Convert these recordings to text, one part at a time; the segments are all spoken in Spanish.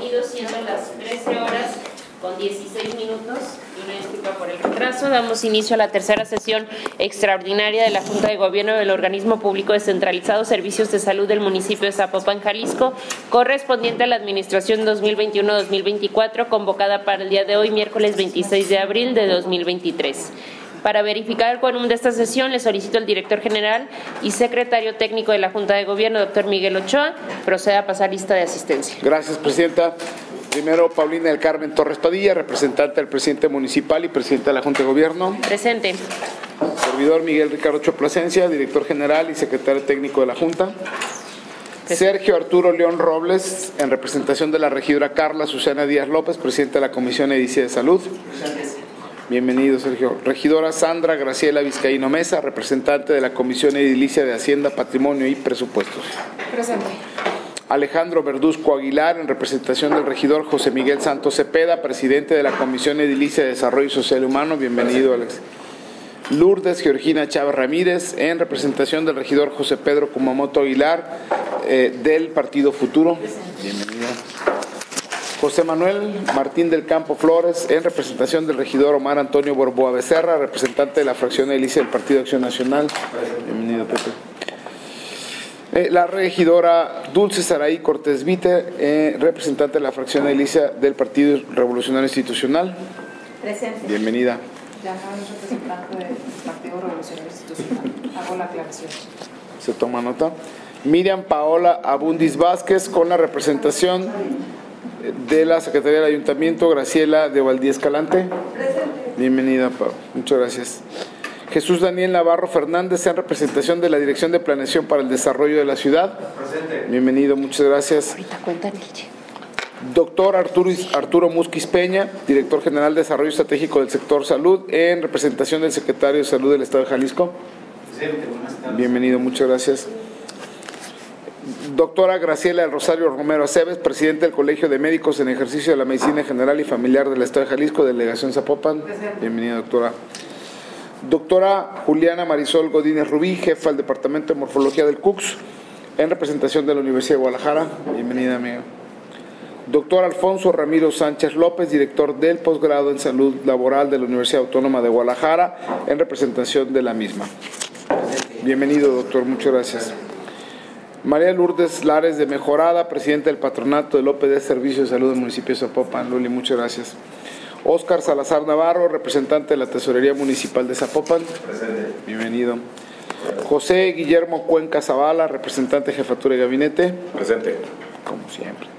bienvenidos, siendo las 13 horas con 16 minutos. Y una disculpa por el retraso. Damos inicio a la tercera sesión extraordinaria de la Junta de Gobierno del Organismo Público Descentralizado Servicios de Salud del municipio de Zapopan, Jalisco, correspondiente a la administración 2021-2024, convocada para el día de hoy, miércoles 26 de abril de 2023. Para verificar el quórum de esta sesión, le solicito al director general y secretario técnico de la Junta de Gobierno, doctor Miguel Ochoa, proceda a pasar lista de asistencia. Gracias, presidenta. Primero, Paulina del Carmen Torres Padilla, representante del presidente municipal y presidenta de la Junta de Gobierno. Presente. Servidor Miguel Ricardo Ochoa Plasencia, director general y secretario técnico de la Junta. Sergio Arturo León Robles, en representación de la regidora Carla Susana Díaz López, presidenta de la Comisión Edilicia de Salud. Bienvenido, Sergio. Regidora Sandra Graciela Vizcaíno Mesa, representante de la Comisión Edilicia de Hacienda, Patrimonio y Presupuestos. Presente. Alejandro Verduzco Aguilar, en representación del regidor José Miguel Santos Cepeda, presidente de la Comisión Edilicia de Desarrollo Social y Humano. Bienvenido, Alex. Lourdes Georgina Chávez Ramírez, en representación del regidor José Pedro Kumamoto Aguilar, del Partido Futuro. Bienvenido. José Manuel Martín del Campo Flores, en representación del regidor Omar Antonio Borboa Becerra, representante de la fracción edilicia del Partido Acción Nacional. Bienvenido, Pepe. La regidora Dulce Saraí Cortés Vite, representante de la fracción edilicia del Partido Revolucionario Institucional. Presente. Bienvenida. Ya no es representante del Partido Revolucionario Institucional. Hago la aclaración. Se toma nota. Miriam Paola Abundis Vázquez, con la representación de la Secretaría del Ayuntamiento, Graciela de Valdía Escalante. Presente. Bienvenida, Pau. Muchas gracias. Jesús Daniel Navarro Fernández, en representación de la Dirección de Planeación para el Desarrollo de la Ciudad. Presente. Bienvenido, muchas gracias. Ahorita cuenta, Nietzsche. Doctor Arturo Musquiz Peña, director general de Desarrollo Estratégico del Sector Salud, en representación del secretario de Salud del Estado de Jalisco. Presente, buenas tardes. Bienvenido, muchas gracias. Doctora Graciela del Rosario Romero Aceves, presidente del Colegio de Médicos en Ejercicio de la Medicina General y Familiar del Estado de Jalisco, delegación Zapopan. Bienvenida, doctora. Doctora Juliana Marisol Godínez Rubí, jefa del Departamento de Morfología del CUCS, en representación de la Universidad de Guadalajara. Bienvenida, amiga. Doctor Alfonso Ramiro Sánchez López, director del posgrado en Salud Laboral de la Universidad Autónoma de Guadalajara, en representación de la misma. Bienvenido, doctor, muchas gracias. María Lourdes Lares de Mejorada, presidenta del Patronato del OPD Servicios de Salud del municipio de Zapopan. Luli, muchas gracias. Óscar Salazar Navarro, representante de la Tesorería Municipal de Zapopan. Presente. Bienvenido. José Guillermo Cuenca Zavala, representante de Jefatura de Gabinete. Presente. Como siempre.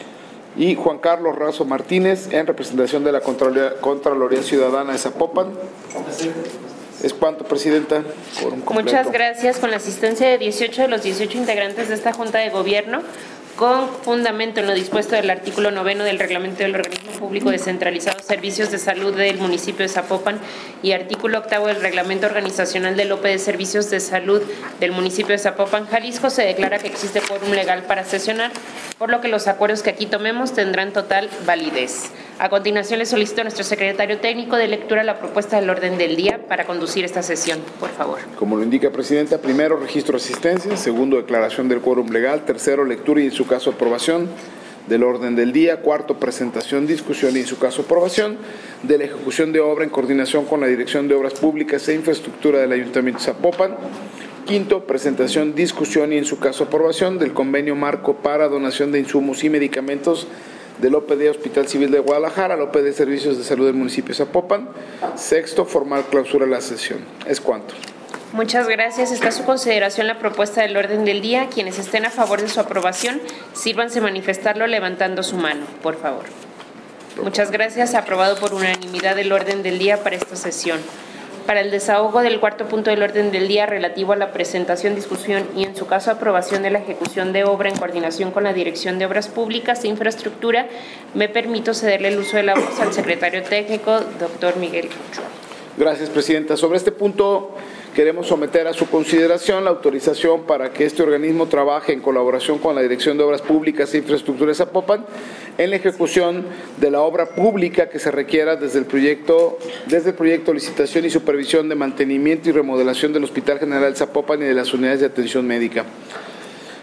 Y Juan Carlos Razo Martínez, en representación de la Contraloría Ciudadana de Zapopan. Presente. ¿Es cuánto, presidenta? Muchas gracias. Con la asistencia de 18 de los 18 integrantes de esta Junta de Gobierno, con fundamento en lo dispuesto del artículo 9 del Reglamento del Organismo Público Descentralizado Servicios de Salud del municipio de Zapopan y artículo 8 del Reglamento Organizacional del OPD Servicios de Salud del municipio de Zapopan, Jalisco, se declara que existe quórum legal para sesionar, por lo que los acuerdos que aquí tomemos tendrán total validez. A continuación, le solicito a nuestro secretario técnico de lectura la propuesta del orden del día para conducir esta sesión, por favor. Como lo indica, presidenta, primero, registro de asistencia; segundo, declaración del quórum legal; tercero, lectura y en su caso aprobación del orden del día; cuarto, presentación, discusión y en su caso aprobación de la ejecución de obra en coordinación con la Dirección de Obras Públicas e Infraestructura del Ayuntamiento de Zapopan; quinto, presentación, discusión y en su caso aprobación del convenio marco para donación de insumos y medicamentos del OPD Hospital Civil de Guadalajara al OPD Servicios de Salud del municipio de Zapopan. Sexto, formal clausura de la sesión. ¿Es cuánto? Muchas gracias. Está a su consideración la propuesta del orden del día. Quienes estén a favor de su aprobación, sírvanse manifestarlo levantando su mano, por favor. Muchas gracias. Aprobado por unanimidad el orden del día para esta sesión. Para el desahogo del cuarto punto del orden del día relativo a la presentación, discusión y en su caso aprobación de la ejecución de obra en coordinación con la Dirección de Obras Públicas e Infraestructura, me permito cederle el uso de la voz al secretario técnico, doctor Miguel Ochoa. Gracias, presidenta. Sobre este punto queremos someter a su consideración la autorización para que este organismo trabaje en colaboración con la Dirección de Obras Públicas e Infraestructura de Zapopan en la ejecución de la obra pública que se requiera desde el proyecto licitación y supervisión de mantenimiento y remodelación del Hospital General Zapopan y de las unidades de atención médica.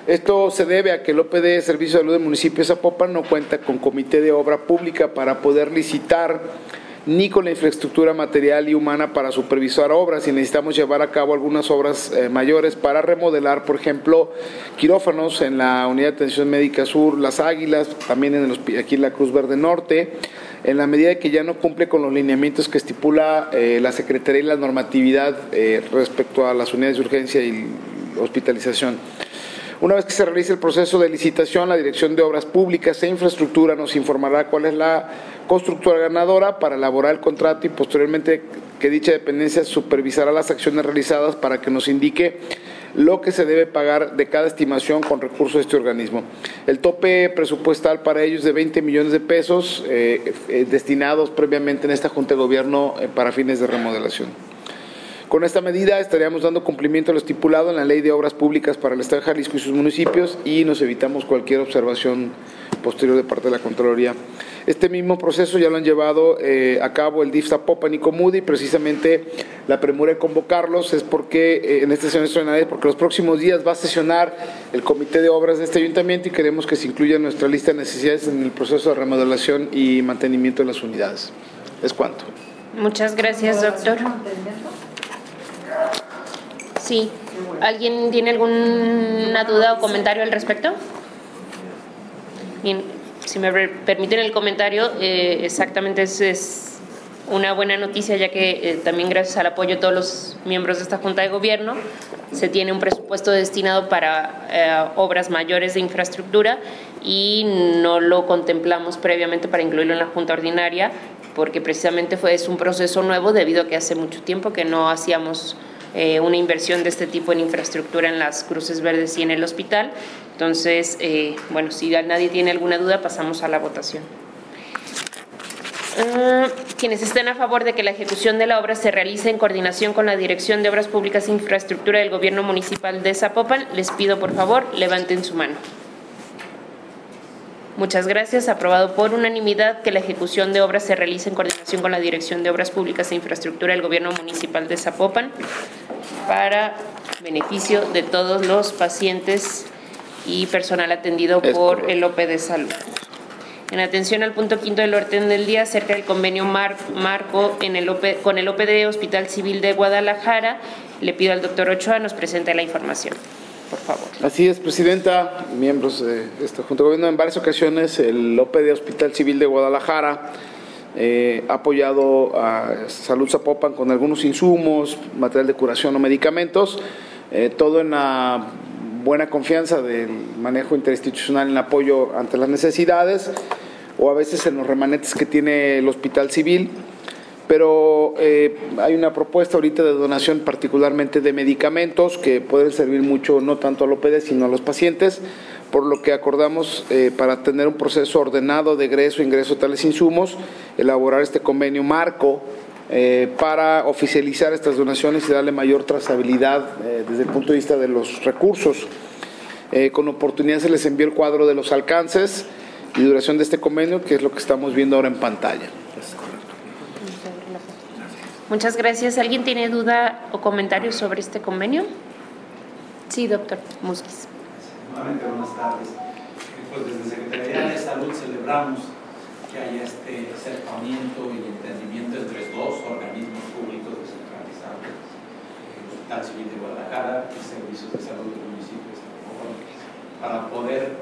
Esto se debe a que el OPD Servicio de Salud del municipio de Zapopan no cuenta con comité de obra pública para poder licitar ni con la infraestructura material y humana para supervisar obras, y necesitamos llevar a cabo algunas obras mayores para remodelar, por ejemplo, quirófanos en la Unidad de Atención Médica Sur Las Águilas, también aquí en la Cruz Verde Norte, en la medida de que ya no cumple con los lineamientos que estipula la Secretaría y la normatividad respecto a las unidades de urgencia y hospitalización. Una vez que se realice el proceso de licitación, la Dirección de Obras Públicas e Infraestructura nos informará cuál es la constructora ganadora para elaborar el contrato, y posteriormente que dicha dependencia supervisará las acciones realizadas para que nos indique lo que se debe pagar de cada estimación con recursos de este organismo. El tope presupuestal para ellos es de 20 millones de pesos destinados previamente en esta Junta de Gobierno para fines de remodelación. Con esta medida estaríamos dando cumplimiento a lo estipulado en la Ley de Obras Públicas para el Estado de Jalisco y sus municipios, y nos evitamos cualquier observación posterior de parte de la Contraloría. Este mismo proceso ya lo han llevado a cabo el DIF Zapopan y Comudi, y precisamente la premura de convocarlos es porque en esta sesión extraordinaria, porque los próximos días va a sesionar el Comité de Obras de este ayuntamiento y queremos que se incluya en nuestra lista de necesidades en el proceso de remodelación y mantenimiento de las unidades. Es cuanto. Muchas gracias, doctor. Sí. ¿Alguien tiene alguna duda o comentario al respecto? Bien, si me permiten el comentario, exactamente es una buena noticia, ya que también gracias al apoyo de todos los miembros de esta Junta de Gobierno se tiene un presupuesto destinado para obras mayores de infraestructura, y no lo contemplamos previamente para incluirlo en la Junta Ordinaria, porque precisamente es un proceso nuevo debido a que hace mucho tiempo que no hacíamos una inversión de este tipo en infraestructura en las Cruces Verdes y en el hospital. Entonces, bueno, si nadie tiene alguna duda, pasamos a la votación. Quienes estén a favor de que la ejecución de la obra se realice en coordinación con la Dirección de Obras Públicas e Infraestructura del Gobierno Municipal de Zapopan, les pido por favor levanten su mano. Muchas gracias. Aprobado por unanimidad que la ejecución de obras se realice en coordinación con la Dirección de Obras Públicas e Infraestructura del Gobierno Municipal de Zapopan para beneficio de todos los pacientes y personal atendido por el OPD Salud. En atención al punto 5 del orden del día, acerca del convenio marco con el OPD Hospital Civil de Guadalajara, le pido al doctor Ochoa nos presente la información. Por favor. Así es, presidenta, miembros de esta Junta de Gobierno. En varias ocasiones el OPD Hospital Civil de Guadalajara ha apoyado a Salud Zapopan con algunos insumos, material de curación o medicamentos, todo en la buena confianza del manejo interinstitucional en apoyo ante las necesidades, o a veces en los remanentes que tiene el Hospital Civil. Pero hay una propuesta ahorita de donación particularmente de medicamentos que pueden servir mucho no tanto al OPD sino a los pacientes, por lo que acordamos para tener un proceso ordenado de egreso e ingreso de tales insumos, elaborar este convenio marco para oficializar estas donaciones y darle mayor trazabilidad desde el punto de vista de los recursos. Con oportunidad se les envió el cuadro de los alcances y duración de este convenio, que es lo que estamos viendo ahora en pantalla. Muchas gracias. ¿Alguien tiene duda o comentario sobre este convenio? Sí, doctor Musquiz. Nuevamente, buenas tardes. Pues desde Secretaría de Salud celebramos que haya este acercamiento y entendimiento entre dos organismos públicos descentralizados, el Hospital Civil de Guadalajara y Servicios de Salud del municipio de Zapopan, para poder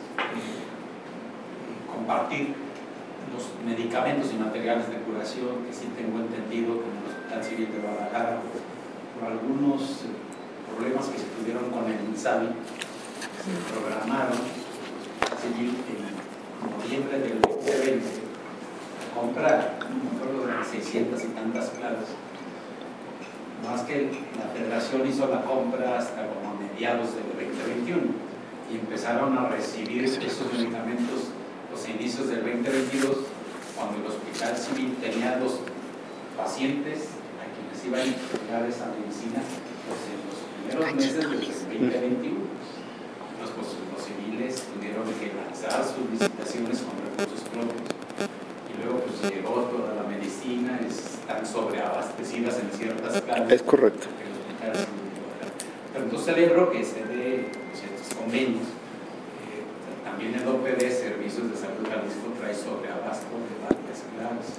compartir los medicamentos y materiales de curación, que sí tengo entendido que en el Hospital Civil de Guadalajara, por algunos problemas que se tuvieron con el INSABI, se programaron al Civil en noviembre del 2020 a comprar, no me acuerdo de 600 y tantas plazas, más que la Federación hizo la compra hasta como mediados del 2021 y empezaron a recibir esos medicamentos los inicios del 2022, cuando el Hospital Civil tenía 2 pacientes a quienes iba a entregar esa medicina, pues en los primeros meses del 2021. Los civiles tuvieron que lanzar sus licitaciones con recursos propios y luego pues llegó toda la medicina, están sobreabastecidas en ciertas plazas. Es correcto. Pero entonces celebro que se dé estos convenios. También el OPD Servicios de Salud Jalisco trae sobreabasto de varias claves.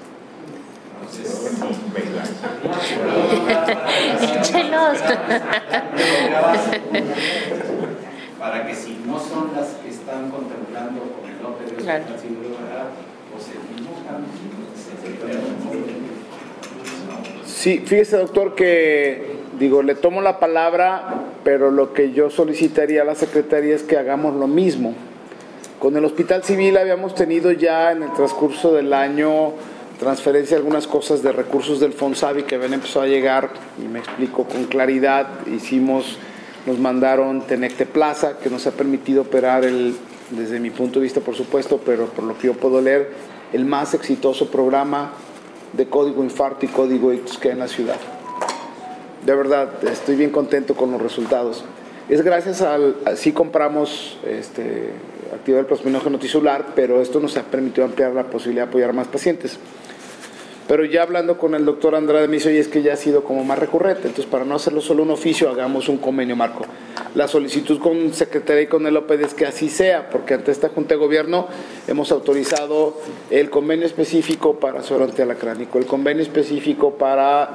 Para que si no son las que están contemplando con el OPD, claro, pues el mismo cambio. Sí, fíjese, doctor, que le tomo la palabra, pero lo que yo solicitaría a la Secretaría es que hagamos lo mismo. Con el Hospital Civil habíamos tenido ya en el transcurso del año transferencia de algunas cosas de recursos del Fonsavi que habían empezado a llegar, y me explico con claridad. Nos mandaron Tenecte Plaza, que nos ha permitido operar desde mi punto de vista, por supuesto, pero por lo que yo puedo leer, el más exitoso programa de código infarto y código ictus que hay en la ciudad. De verdad, estoy bien contento con los resultados. Es gracias sí compramos actividad del plasminógeno tisular, pero esto nos ha permitido ampliar la posibilidad de apoyar a más pacientes. Pero ya hablando con el doctor Andrade me dice, oye, es que ya ha sido como más recurrente, entonces para no hacerlo solo un oficio, hagamos un convenio marco. La solicitud con Secretaría y con el OPD es que así sea, porque ante esta Junta de Gobierno hemos autorizado el convenio específico para suero antialacránico, el convenio específico para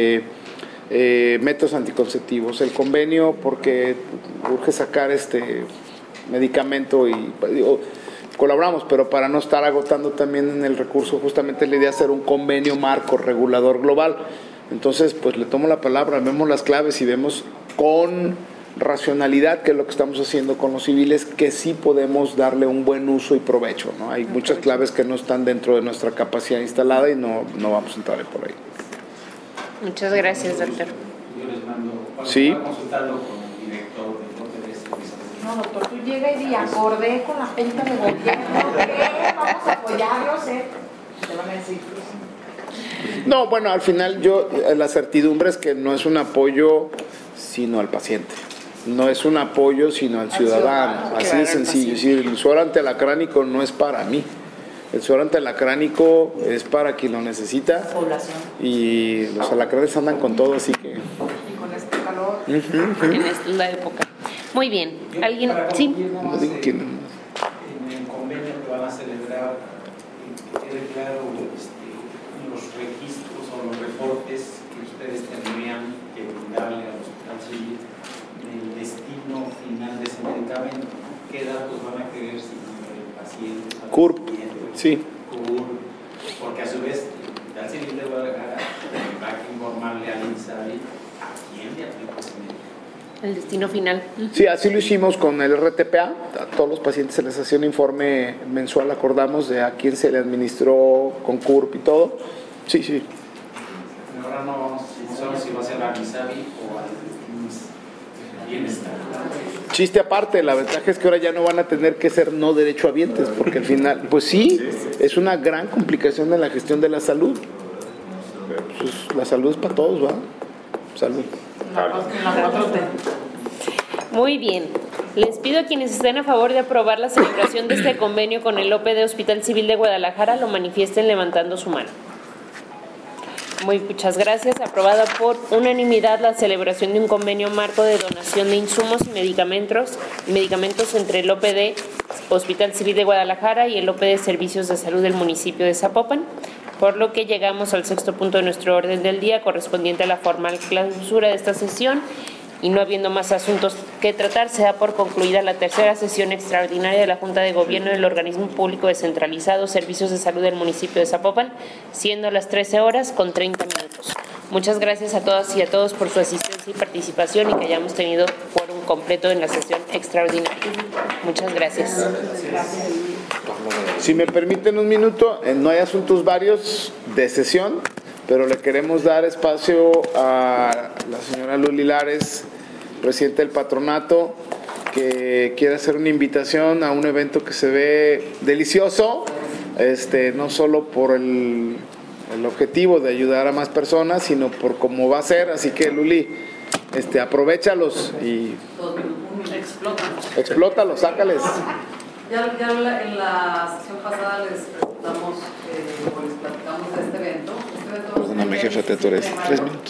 métodos anticonceptivos, el convenio porque urge sacar medicamento y colaboramos, pero para no estar agotando también en el recurso, justamente la idea de hacer un convenio marco regulador global. Entonces, pues le tomo la palabra, vemos las claves y vemos con racionalidad, que es lo que estamos haciendo con los civiles, que sí podemos darle un buen uso y provecho, ¿no? Hay muchas claves que no están dentro de nuestra capacidad instalada y no vamos a entrar por ahí. Muchas gracias, doctor. Yo les mando, sí, consultarlo con el director del OPD. No, doctor, tú llegas y acordé con la Junta de Gobierno que vamos a apoyarlos, te van a decir. No, bueno, al final la certidumbre es que no es un apoyo sino al paciente, no es un apoyo sino al ciudadano, así de sencillo. Es decir, el suero antialacránico no es para mí, el suero antialacránico es para quien lo necesita. Población. Y los alacranes andan con todo, así que... Y con este calor. En la época. Muy bien. ¿Alguien? Sí. En el convenio que van a celebrar, quede claro los registros o los reportes que ustedes tendrían que brindarle al Hospital Civil del destino final de ese medicamento. ¿Qué datos van a querer si el paciente? CURP, sí. CURP, porque a su vez el Hospital Civil de Guadalajara va a informarle al INSABI a quién le aplica ese medicamento. El destino final. Sí, así lo hicimos con el RTPA. A todos los pacientes se les hacía un informe mensual, acordamos de a quién se le administró con CURP y todo. Sí, sí. Ahora no sabemos si va a ser al INSABI o al bienestar. Chiste aparte, la ventaja es que ahora ya no van a tener que ser no derechohabientes, porque al final, pues sí, es una gran complicación en la gestión de la salud. Pues la salud es para todos, ¿va? Salud. Muy bien. Les pido a quienes estén a favor de aprobar la celebración de este convenio con el OPD Hospital Civil de Guadalajara lo manifiesten levantando su mano. Muchas gracias. Aprobada por unanimidad la celebración de un convenio marco de donación de insumos y medicamentos entre el OPD Hospital Civil de Guadalajara y el OPD Servicios de Salud del municipio de Zapopan. Por lo que llegamos al sexto punto de nuestro orden del día, correspondiente a la formal clausura de esta sesión, y no habiendo más asuntos que tratar, se da por concluida la tercera sesión extraordinaria de la Junta de Gobierno del Organismo Público Descentralizado Servicios de Salud del municipio de Zapopan, siendo las 13:30. Muchas gracias a todas y a todos por su asistencia y participación y que hayamos tenido quórum completo en la sesión extraordinaria. Muchas gracias. Si me permiten un minuto, no hay asuntos varios de sesión, pero le queremos dar espacio a la señora Luli Lares, presidenta del patronato, que quiere hacer una invitación a un evento que se ve delicioso, no solo por el objetivo de ayudar a más personas, sino por cómo va a ser. Así que, Luli, aprovéchalos y explótalos, sácales. Ya en la sesión pasada les preguntamos o les platicamos de este evento. Perdóname, jefe, te atoré 3 minutos más.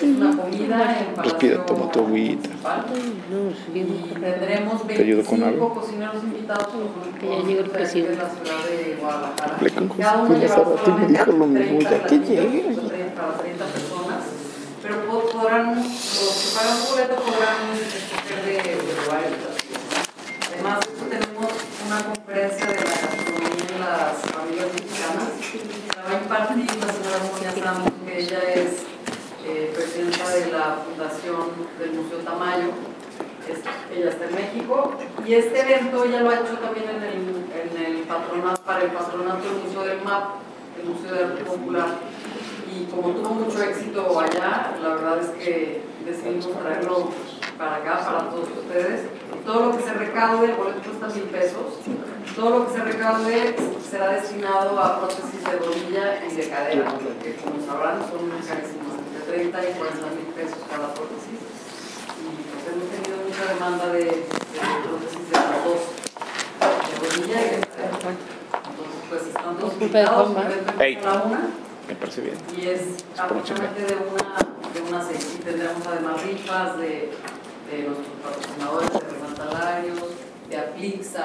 Es una comida en Respira, toma tu agüita. Y tendremos ¿Te ayudo con 25 algo? cocineros invitados Que ya llegue el presidente. de la ciudad de Guadalajara. Hablé con José Cada uno Julio hace lleva rato y me dijo lo mismo, solamente ya que 30 llegue. platillos para 30 personas. Pero podrán, los que pagan su boleto podrán escoger de varios platillos. Además, tenemos una conferencia de la gastronomía en las familias mexicanas. La va a impartir la señora Sonia Santos, que ella es presidenta de la Fundación del Museo Tamayo. Ella está en México. Y este evento ella lo ha hecho también en el patronato, para el patronato del Museo del MAP, el Museo de Arte Popular. Y como tuvo mucho éxito allá, la verdad es que decidimos traerlo para acá, para todos ustedes. Todo lo que se recaude, el boleto cuesta $1,000, todo lo que se recaude será destinado a prótesis de rodilla y de cadera, que como sabrán son muy carísimas, entre 30 y 40 mil pesos cada prótesis. Y pues hemos tenido mucha demanda de prótesis de las dos, de rodilla y de cadera. Entonces pues están todos invitados, la una. Me parece bien. Y es aproximadamente de una seis. Y tendremos además rifas de nuestros patrocinadores, de Remantalarios, de Aplixa,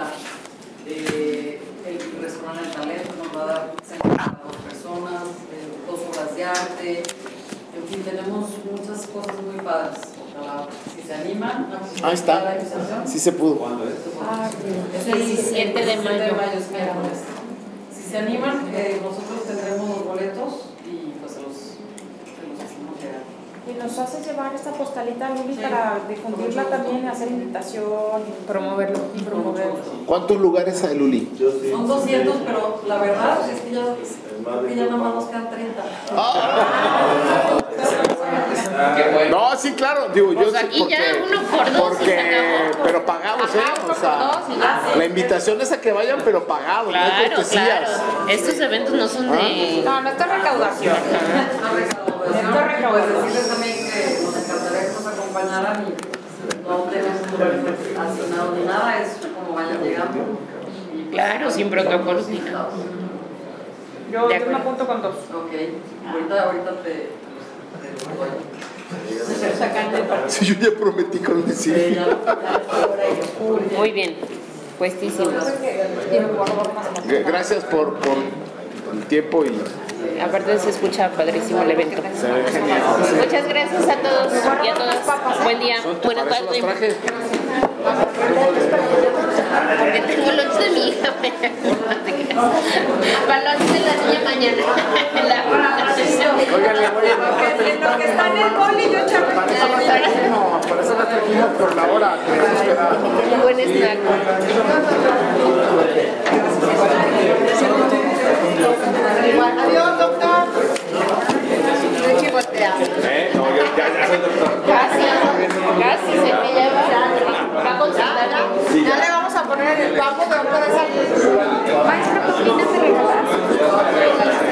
el restaurante del talento nos va a dar para 2 personas, 2 obras de arte. En fin, tenemos muchas cosas muy padres. Ojalá, si se animan. Ahí está. Sí se pudo. Es el 17 de mayo. es miércoles. Si se animan, nosotros tendremos los boletos y pues se los hacemos llegar. Y nos haces llevar esta postalita, Luli, para difundirla también, hacer invitación y promoverlo. ¿Cuántos lugares hay, Luli? Son 200, pero la verdad es que ya nada más nos quedan 30. No, sí, claro. Digo, yo Pues sé aquí ya uno por dos y se acabó. pero pagados, O sea, la invitación es a que vayan, pero pagados, no hay Claro, cortesías. claro. Estos eventos no son de... No, esto es recaudación. Pues decirles también que nos encantaría que nos acompañaran y no tenemos un lugar asignado ni nada, es como vayan llegando. Y, pues, Claro, sin protocolos ni nada. Yo De me acuerdo. apunto con 2. Ok, ahorita te Sí, yo ya prometí con decir. Muy bien, puestísimos. Gracias por el tiempo y Aparte se escucha padrísimo el evento. se ve genial. Muchas gracias a todos y a todas. Buen día, buenas Para eso las tardes. traje. Porque tengo lunch de mi hija. Para lunch de la niña mañana. Oigan, le voy a En lo que está en el boli, yo para eso la trajimos por la hora. Buen snack. Adiós, doctor. Estoy chivoteado. No, ya soy doctor. Casi se me lleva. Va a consultar. Ya le vamos a poner en el campo, pero puede salir. Maestra, ¿por qué no se regala?